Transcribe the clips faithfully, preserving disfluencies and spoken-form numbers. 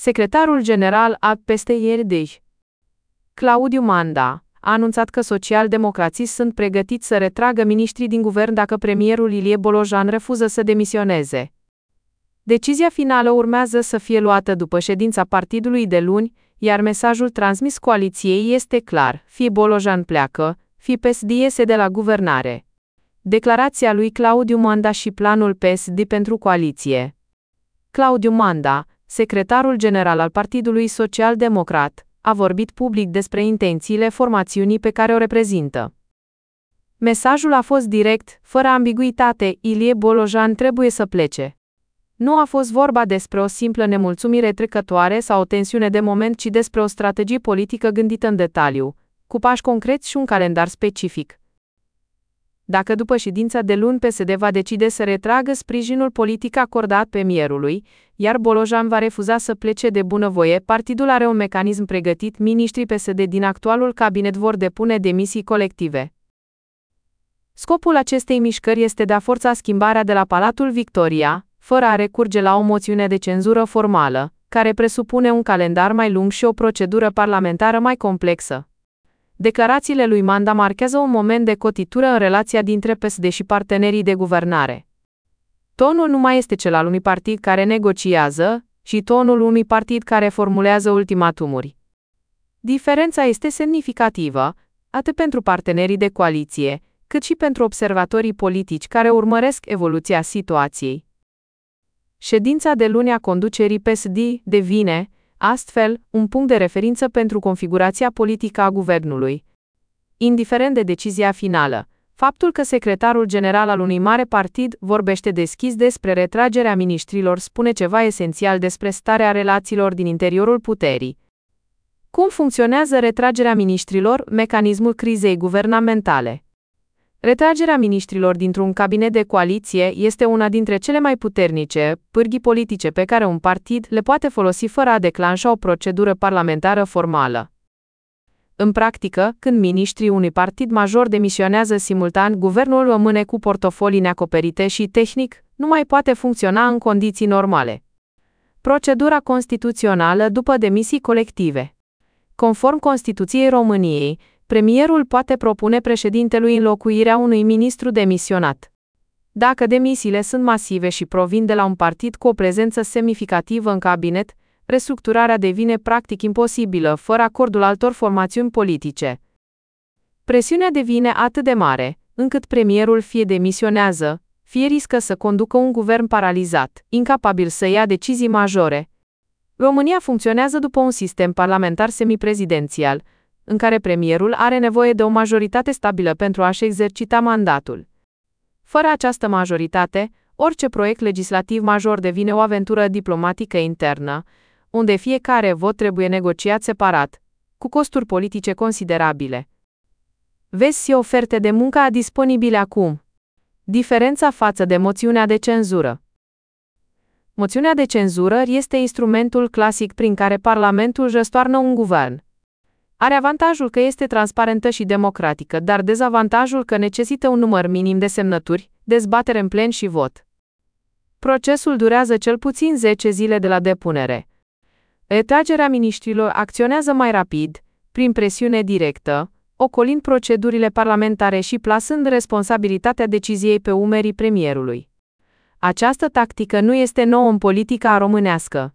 Secretarul general al P S D, Claudiu Manda, a anunțat că social-democrații sunt pregătiți să retragă miniștrii din guvern dacă premierul Ilie Bolojan refuză să demisioneze. Decizia finală urmează să fie luată după ședința partidului de luni, iar mesajul transmis coaliției este clar: fie Bolojan pleacă, fie P S D iese de la guvernare. Declarația lui Claudiu Manda și planul P S D pentru coaliție. Claudiu Manda, secretarul general al Partidului Social-Democrat, a vorbit public despre intențiile formațiunii pe care o reprezintă. Mesajul a fost direct, fără ambiguitate: Ilie Bolojan trebuie să plece. Nu a fost vorba despre o simplă nemulțumire trecătoare sau o tensiune de moment, ci despre o strategie politică gândită în detaliu, cu pași concreți și un calendar specific. Dacă după ședința de luni P S D va decide să retragă sprijinul politic acordat premierului, iar Bolojan va refuza să plece de bunăvoie, partidul are un mecanism pregătit: miniștrii P S D din actualul cabinet vor depune demisii colective. Scopul acestei mișcări este de a forța schimbarea de la Palatul Victoria, fără a recurge la o moțiune de cenzură formală, care presupune un calendar mai lung și o procedură parlamentară mai complexă. Declarațiile lui Manda marchează un moment de cotitură în relația dintre P S D și partenerii de guvernare. Tonul nu mai este cel al unui partid care negociază, ci tonul unui partid care formulează ultimatumuri. Diferența este semnificativă, atât pentru partenerii de coaliție, cât și pentru observatorii politici care urmăresc evoluția situației. Ședința de luni a conducerii P S D devine, astfel, un punct de referință pentru configurația politică a guvernului. Indiferent de decizia finală, faptul că secretarul general al unui mare partid vorbește deschis despre retragerea miniștrilor spune ceva esențial despre starea relațiilor din interiorul puterii. Cum funcționează retragerea miniștrilor, mecanismul crizei guvernamentale? Retragerea miniștrilor dintr-un cabinet de coaliție este una dintre cele mai puternice pârghii politice pe care un partid le poate folosi fără a declanșa o procedură parlamentară formală. În practică, când miniștrii unui partid major demisionează simultan, guvernul rămâne cu portofolii neacoperite și, tehnic, nu mai poate funcționa în condiții normale. Procedura constituțională după demisii colective. Conform Constituției României, premierul poate propune președintelui înlocuirea unui ministru demisionat. Dacă demisiile sunt masive și provin de la un partid cu o prezență semnificativă în cabinet, restructurarea devine practic imposibilă fără acordul altor formațiuni politice. Presiunea devine atât de mare, încât premierul fie demisionează, fie riscă să conducă un guvern paralizat, incapabil să ia decizii majore. România funcționează după un sistem parlamentar semiprezidențial, în care premierul are nevoie de o majoritate stabilă pentru a-și exercita mandatul. Fără această majoritate, orice proiect legislativ major devine o aventură diplomatică internă, unde fiecare vot trebuie negociat separat, cu costuri politice considerabile. Vezi oferte de muncă disponibile acum. Diferența față de moțiunea de cenzură. Moțiunea de cenzură este instrumentul clasic prin care Parlamentul răstoarnă un guvern. Are avantajul că este transparentă și democratică, dar dezavantajul că necesită un număr minim de semnături, dezbatere în plen și vot. Procesul durează cel puțin zece zile de la depunere. Retragerea miniștrilor acționează mai rapid, prin presiune directă, ocolind procedurile parlamentare și plasând responsabilitatea deciziei pe umerii premierului. Această tactică nu este nouă în politica românească.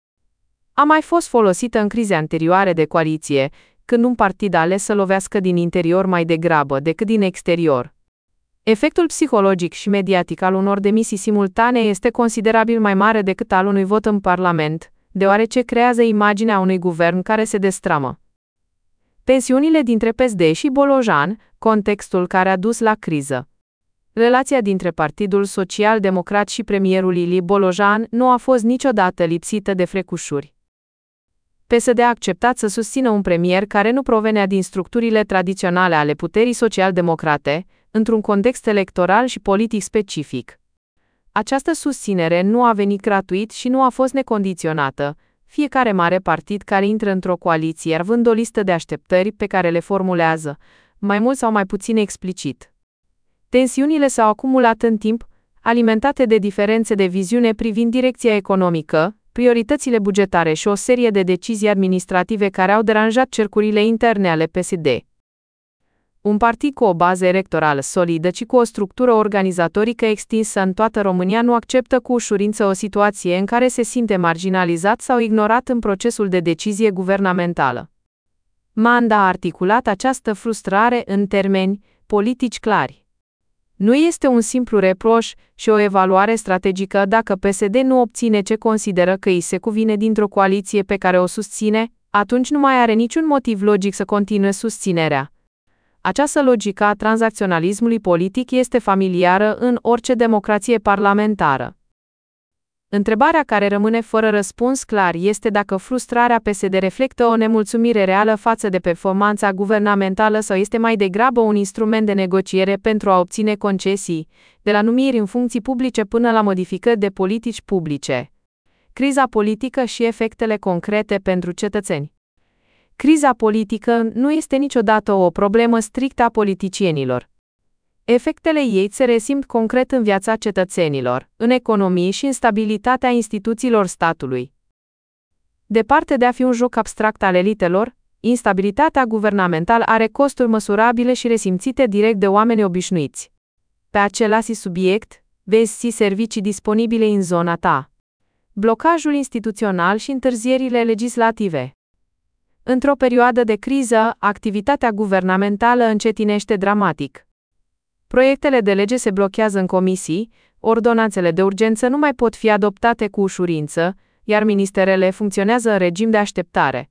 A mai fost folosită în crize anterioare de coaliție, când un partid a ales să lovească din interior mai degrabă decât din exterior. Efectul psihologic și mediatic al unor demisii simultane este considerabil mai mare decât al unui vot în Parlament, deoarece creează imaginea unui guvern care se destramă. Tensiunile dintre P S D și Bolojan, contextul care a dus la criză. Relația dintre Partidul Social-Democrat și premierul Ilie Bolojan nu a fost niciodată lipsită de frecușuri. P S D a acceptat să susțină un premier care nu provenea din structurile tradiționale ale puterii social-democrate, într-un context electoral și politic specific. Această susținere nu a venit gratuit și nu a fost necondiționată. Fiecare mare partid care intră într-o coaliție având o listă de așteptări pe care le formulează, mai mult sau mai puțin explicit. Tensiunile s-au acumulat în timp, alimentate de diferențe de viziune privind direcția economică, prioritățile bugetare și o serie de decizii administrative care au deranjat cercurile interne ale P S D. Un partid cu o bază electorală solidă și cu o structură organizatorică extinsă în toată România nu acceptă cu ușurință o situație în care se simte marginalizat sau ignorat în procesul de decizie guvernamentală. Manda a articulat această frustrare în termeni politici clari. Nu este un simplu reproș și o evaluare strategică dacă P S D nu obține ce consideră că îi se cuvine dintr-o coaliție pe care o susține, atunci nu mai are niciun motiv logic să continue susținerea. Această logică a tranzacționalismului politic este familiară în orice democrație parlamentară. Întrebarea care rămâne fără răspuns clar este dacă frustrarea P S D reflectă o nemulțumire reală față de performanța guvernamentală sau este mai degrabă un instrument de negociere pentru a obține concesii, de la numiri în funcții publice până la modificări de politici publice. Criza politică și efectele concrete pentru cetățeni. Criza politică nu este niciodată o problemă strictă a politicienilor. Efectele ei se resimt concret în viața cetățenilor, în economie și în stabilitatea instituțiilor statului. Departe de a fi un joc abstract al elitelor, instabilitatea guvernamentală are costuri măsurabile și resimțite direct de oameni obișnuiți. Pe același subiect, vezi servicii disponibile în zona ta. Blocajul instituțional și întârzierile legislative. Într-o perioadă de criză, activitatea guvernamentală încetinește dramatic. Proiectele de lege se blochează în comisii, ordonanțele de urgență nu mai pot fi adoptate cu ușurință, iar ministerele funcționează în regim de așteptare.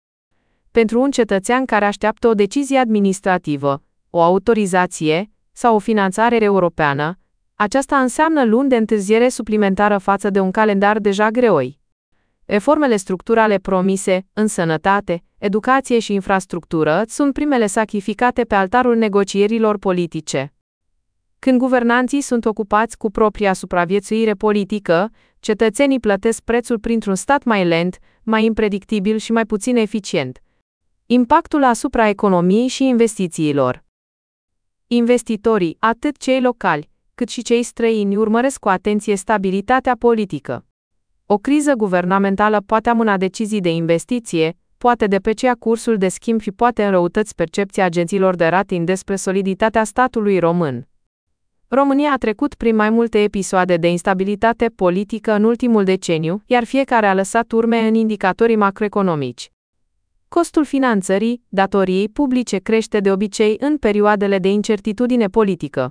Pentru un cetățean care așteaptă o decizie administrativă, o autorizație sau o finanțare europeană, aceasta înseamnă luni de întârziere suplimentară față de un calendar deja greoi. Reformele structurale promise, în sănătate, educație și infrastructură, sunt primele sacrificate pe altarul negocierilor politice. Când guvernanții sunt ocupați cu propria supraviețuire politică, cetățenii plătesc prețul printr-un stat mai lent, mai impredictibil și mai puțin eficient. Impactul asupra economiei și investițiilor. Investitorii, atât cei locali, cât și cei străini, urmăresc cu atenție stabilitatea politică. O criză guvernamentală poate amâna decizii de investiție, poate deprecia cursul de schimb și poate înrăutăți percepția agenților de rating despre soliditatea statului român. România a trecut prin mai multe episoade de instabilitate politică în ultimul deceniu, iar fiecare a lăsat urme în indicatorii macroeconomici. Costul finanțării, datoriei publice crește de obicei în perioadele de incertitudine politică.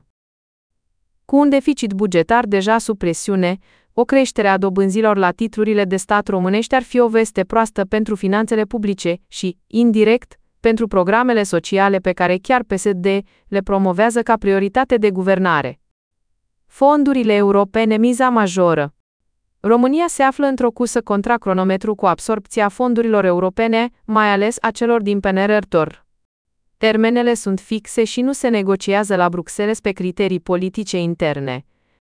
Cu un deficit bugetar deja sub presiune, o creștere a dobânzilor la titlurile de stat românești ar fi o veste proastă pentru finanțele publice și, indirect, pentru programele sociale pe care chiar P S D le promovează ca prioritate de guvernare. Fondurile europene, miza majoră. România se află într-o cursă contra cronometru cu absorbția fondurilor europene, mai ales a celor din P N R R. Termenele sunt fixe și nu se negociază la Bruxelles pe criterii politice interne.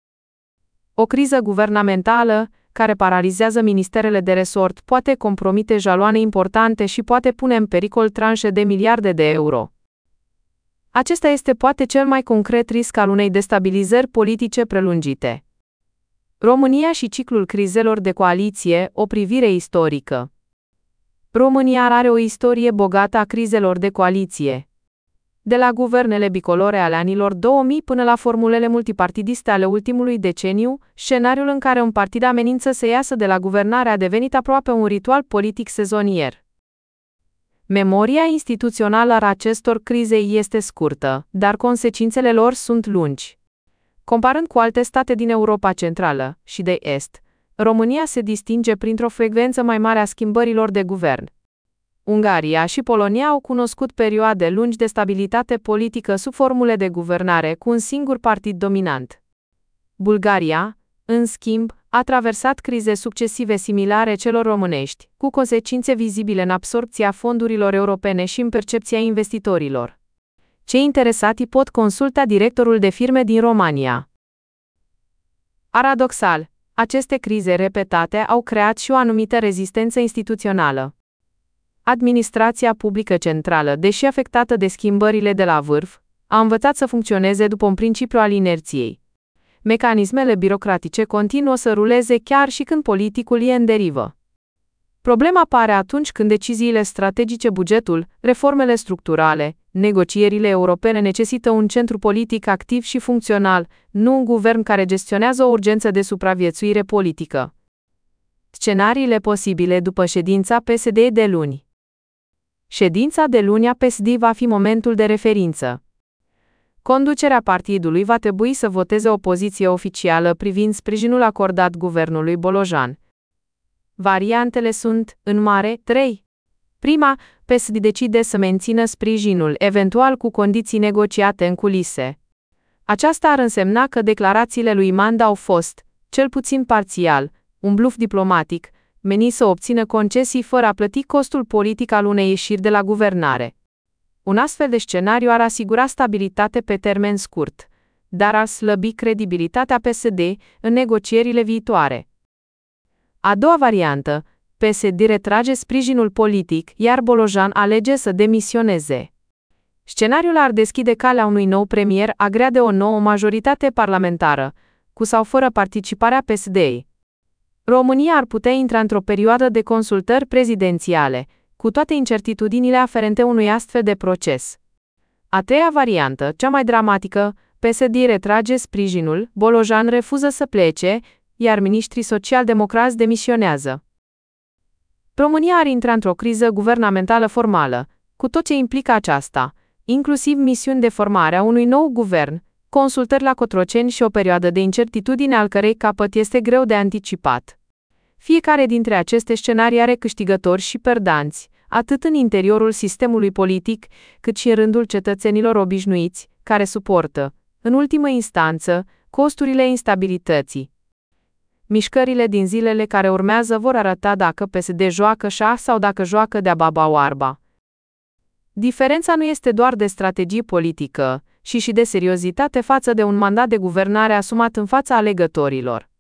O criză guvernamentală, care paralizează ministerele de resort, poate compromite jaloane importante și poate pune în pericol tranșe de miliarde de euro. Acesta este poate cel mai concret risc al unei destabilizări politice prelungite. România și ciclul crizelor de coaliție, o privire istorică. România are o istorie bogată a crizelor de coaliție. De la guvernele bicolore ale anilor două mii până la formulele multipartidiste ale ultimului deceniu, scenariul în care un partid amenință să iasă de la guvernare a devenit aproape un ritual politic sezonier. Memoria instituțională a acestor crize este scurtă, dar consecințele lor sunt lungi. Comparând cu alte state din Europa Centrală și de Est, România se distinge printr-o frecvență mai mare a schimbărilor de guvern. Ungaria și Polonia au cunoscut perioade lungi de stabilitate politică sub formule de guvernare cu un singur partid dominant. Bulgaria, în schimb, a traversat crize succesive similare celor românești, cu consecințe vizibile în absorbția fondurilor europene și în percepția investitorilor. Cei interesati pot consulta directorul de firme din România. Paradoxal, aceste crize repetate au creat și o anumită rezistență instituțională. Administrația publică centrală, deși afectată de schimbările de la vârf, a învățat să funcționeze după un principiu al inerției. Mecanismele birocratice continuă să ruleze chiar și când politicul e în derivă. Problema apare atunci când deciziile strategice, bugetul, reformele structurale, negocierile europene necesită un centru politic activ și funcțional, nu un guvern care gestionează o urgență de supraviețuire politică. Scenariile posibile după ședința P S D de luni. Ședința de luni a P S D va fi momentul de referință. Conducerea partidului va trebui să voteze o poziție oficială privind sprijinul acordat guvernului Bolojan. Variantele sunt, în mare, trei. Prima, P S D decide să mențină sprijinul, eventual cu condiții negociate în culise. Aceasta ar însemna că declarațiile lui Manda au fost, cel puțin parțial, un bluf diplomatic, menit să obțină concesii fără a plăti costul politic al unei ieșiri de la guvernare. Un astfel de scenariu ar asigura stabilitate pe termen scurt, dar ar slăbi credibilitatea P S D în negocierile viitoare. A doua variantă, P S D retrage sprijinul politic, iar Bolojan alege să demisioneze. Scenariul ar deschide calea unui nou premier agrea de o nouă majoritate parlamentară, cu sau fără participarea P S D. România ar putea intra într-o perioadă de consultări prezidențiale, cu toate incertitudinile aferente unui astfel de proces. A treia variantă, cea mai dramatică, P S D retrage sprijinul, Bolojan refuză să plece, iar miniștrii social-democrați demisionează. România ar intra într-o criză guvernamentală formală, cu tot ce implică aceasta, inclusiv misiuni de formare a unui nou guvern, consultări la Cotroceni și o perioadă de incertitudine al cărei capăt este greu de anticipat. Fiecare dintre aceste scenarii are câștigători și perdanți, atât în interiorul sistemului politic, cât și în rândul cetățenilor obișnuiți, care suportă, în ultimă instanță, costurile instabilității. Mișcările din zilele care urmează vor arăta dacă P S D joacă șah sau dacă joacă de-a baba oarba. Diferența nu este doar de strategie politică, ci și de seriozitate față de un mandat de guvernare asumat în fața alegătorilor.